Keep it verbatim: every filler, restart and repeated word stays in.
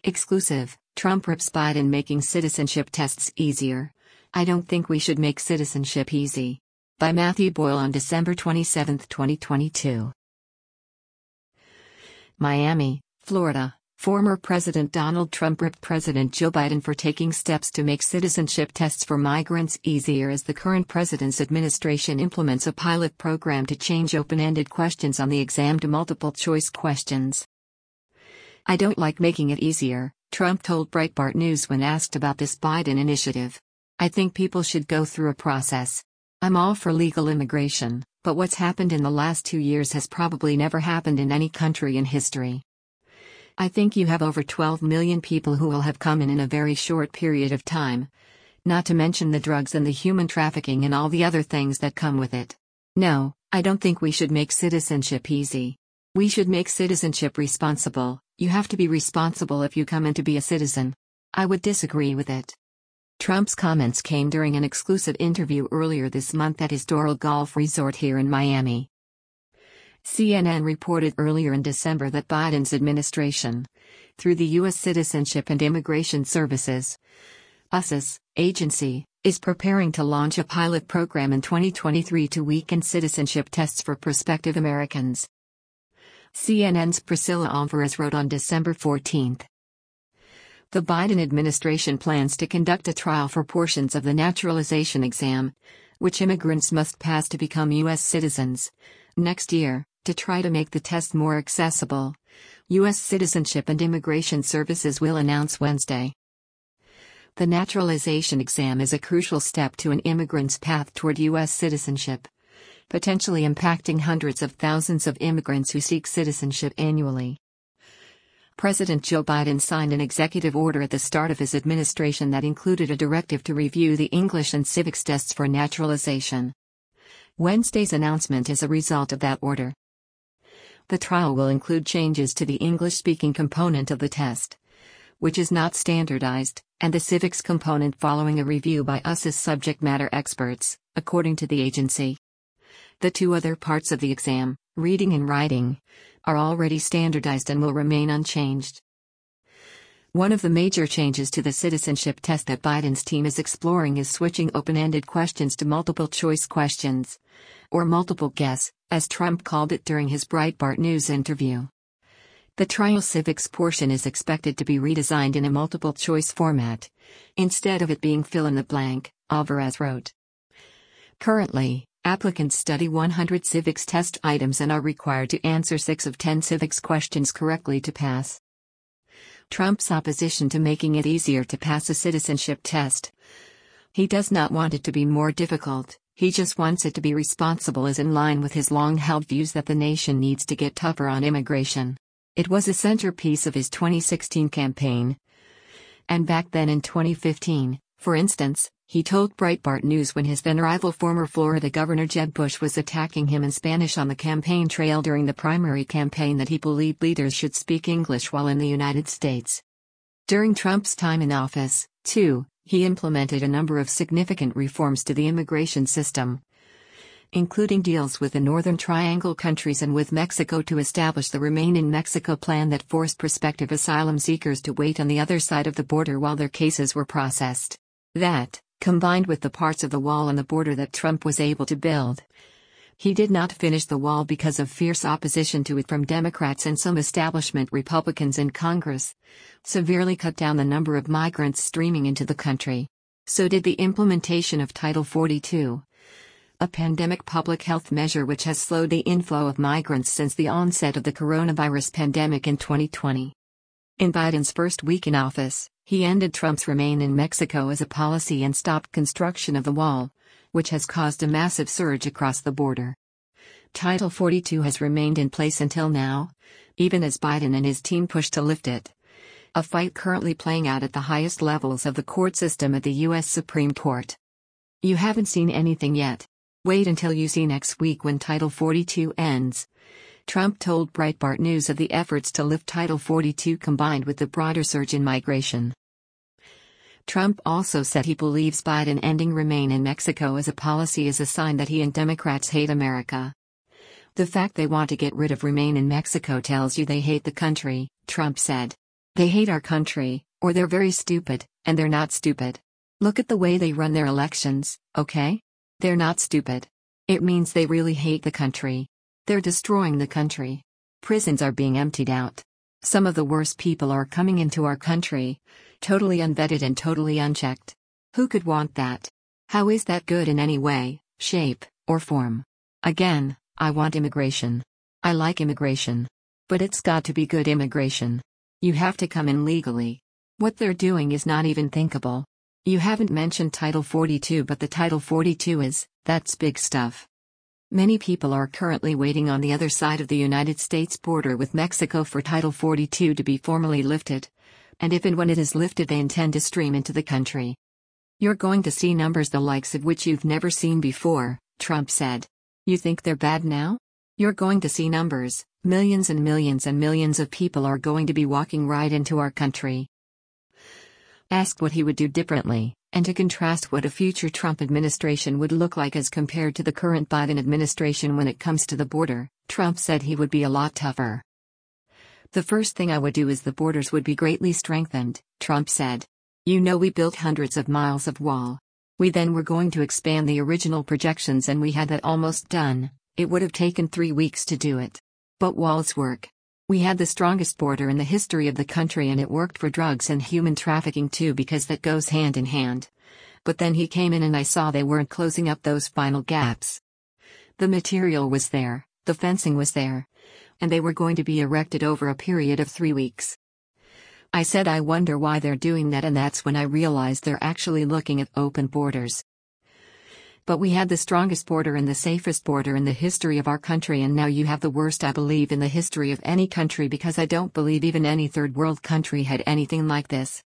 Exclusive, Trump rips Biden making citizenship tests easier. I don't think we should make citizenship easy. By Matthew Boyle on December twenty-seventh, twenty twenty-two. Miami, Florida. Former President Donald Trump ripped President Joe Biden for taking steps to make citizenship tests for migrants easier as the current president's administration implements a pilot program to change open-ended questions on the exam to multiple-choice questions. "I don't like making it easier," Trump told Breitbart News when asked about this Biden initiative. "I think people should go through a process. I'm all for legal immigration, but what's happened in the last two years has probably never happened in any country in history. I think you have over twelve million people who will have come in in a very short period of time. Not to mention the drugs and the human trafficking and all the other things that come with it. No, I don't think we should make citizenship easy. We should make citizenship responsible. You have to be responsible if you come in to be a citizen. I would disagree with it." Trump's comments came during an exclusive interview earlier this month at his Doral Golf Resort here in Miami. C N N reported earlier in December that Biden's administration, through the U S Citizenship and Immigration Services (U S C I S) agency, is preparing to launch a pilot program in twenty twenty-three to weaken citizenship tests for prospective Americans. C N N's Priscilla Alvarez wrote on December fourteenth. The Biden administration plans to conduct a trial for portions of the naturalization exam, which immigrants must pass to become U S citizens, next year, to try to make the test more accessible, U S Citizenship and Immigration Services will announce Wednesday. The naturalization exam is a crucial step to an immigrant's path toward U S citizenship, potentially impacting hundreds of thousands of immigrants who seek citizenship annually. President Joe Biden signed an executive order at the start of his administration that included a directive to review the English and civics tests for naturalization. Wednesday's announcement is a result of that order. The trial will include changes to the English-speaking component of the test, which is not standardized, and the civics component following a review by U S C I S subject matter experts, according to the agency. The two other parts of the exam, reading and writing, are already standardized and will remain unchanged. One of the major changes to the citizenship test that Biden's team is exploring is switching open-ended questions to multiple-choice questions, or multiple guess, as Trump called it during his Breitbart News interview. The trial civics portion is expected to be redesigned in a multiple-choice format, instead of it being fill-in-the-blank, Alvarez wrote. Currently, applicants study one hundred civics test items and are required to answer six of ten civics questions correctly to pass. Trump's opposition to making it easier to pass a citizenship test. He does not want it to be more difficult, he just wants it to be responsible, is in line with his long-held views that the nation needs to get tougher on immigration. It was a centerpiece of his twenty sixteen campaign. And back then in twenty fifteen, for instance, he told Breitbart News when his then-rival former Florida Governor Jeb Bush was attacking him in Spanish on the campaign trail during the primary campaign that he believed leaders should speak English while in the United States. During Trump's time in office, too, he implemented a number of significant reforms to the immigration system, including deals with the Northern Triangle countries and with Mexico to establish the Remain in Mexico plan that forced prospective asylum seekers to wait on the other side of the border while their cases were processed. That, combined with the parts of the wall on the border that Trump was able to build. He did not finish the wall because of fierce opposition to it from Democrats and some establishment Republicans in Congress, severely cut down the number of migrants streaming into the country. So did the implementation of Title forty-two, a pandemic public health measure which has slowed the inflow of migrants since the onset of the coronavirus pandemic in twenty twenty. In Biden's first week in office, he ended Trump's Remain in Mexico as a policy and stopped construction of the wall, which has caused a massive surge across the border. Title forty-two has remained in place until now, even as Biden and his team push to lift it. A fight currently playing out at the highest levels of the court system at the U S Supreme Court. You haven't seen anything yet. Wait until you see next week when Title forty-two ends. Trump told Breitbart News of the efforts to lift Title forty-two combined with the broader surge in migration. Trump also said he believes Biden ending Remain in Mexico as a policy is a sign that he and Democrats hate America. The fact they want to get rid of Remain in Mexico tells you they hate the country, Trump said. They hate our country, or they're very stupid, and they're not stupid. Look at the way they run their elections, okay? They're not stupid. It means they really hate the country. They're destroying the country. Prisons are being emptied out. Some of the worst people are coming into our country, totally unvetted and totally unchecked. Who could want that? How is that good in any way, shape, or form? Again, I want immigration. I like immigration. But it's got to be good immigration. You have to come in legally. What they're doing is not even thinkable. You haven't mentioned Title forty-two, but the Title forty-two is, that's big stuff. Many people are currently waiting on the other side of the United States border with Mexico for Title forty-two to be formally lifted. And if and when it is lifted, they intend to stream into the country. You're going to see numbers the likes of which you've never seen before, Trump said. You think they're bad now? You're going to see numbers, millions and millions and millions of people are going to be walking right into our country. Asked what he would do differently, and to contrast what a future Trump administration would look like as compared to the current Biden administration when it comes to the border, Trump said he would be a lot tougher. The first thing I would do is the borders would be greatly strengthened, Trump said. You know, we built hundreds of miles of wall. We then were going to expand the original projections and we had that almost done. It would have taken three weeks to do it. But walls work. We had the strongest border in the history of the country, and it worked for drugs and human trafficking too, because that goes hand in hand. But then he came in and I saw they weren't closing up those final gaps. The material was there, the fencing was there. And they were going to be erected over a period of three weeks. I said I wonder why they're doing that, and that's when I realized they're actually looking at open borders. But we had the strongest border and the safest border in the history of our country, and now you have the worst, I believe, in the history of any country, because I don't believe even any third world country had anything like this.